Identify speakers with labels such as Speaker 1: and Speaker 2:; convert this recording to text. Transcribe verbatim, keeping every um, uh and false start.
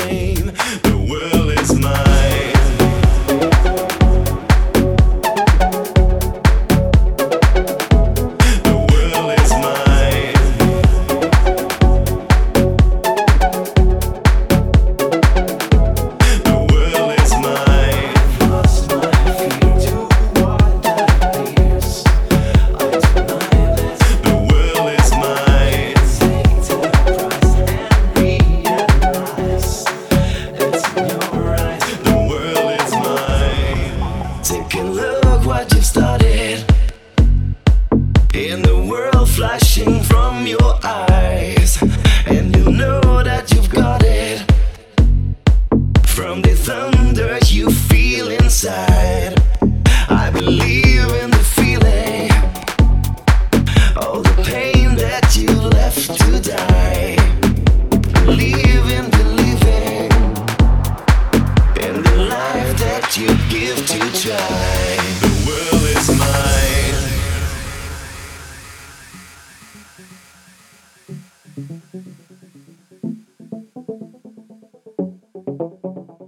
Speaker 1: mine. The world is mine. The world is mine. The world is mine. Lost my feet to water tears. I deny this. The world is mine. Take to the price and realize it's in your eyes. The world is mine. Take a look what you've started. In the world flashing from your eyes, and you know that you've got it from the thunder you feel inside. I believe in the feeling, all the pain that you left to die. Believe in believing in the life that you give to try. The world is mine.